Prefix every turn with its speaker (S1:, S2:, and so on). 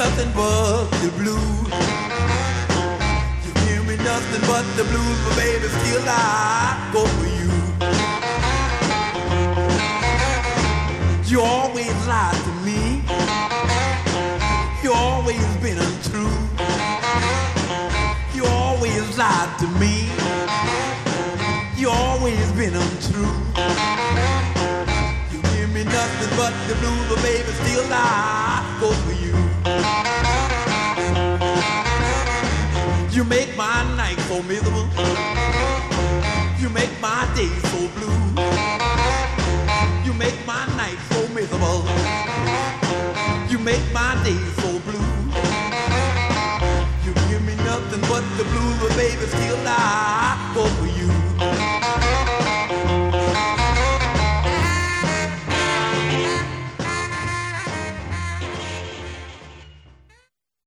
S1: nothing but the blues. You give me nothing but the blues, but baby, still I go for you. You always lied to me. You always been untrue. You always lied to me. You always been untrue. You give me nothing but the blues, but baby, still I go for you. You make my night so miserable. You make my day so blue. You make my night so miserable. You make my day so blue. You give me nothing but the blues, but baby, still I go for you.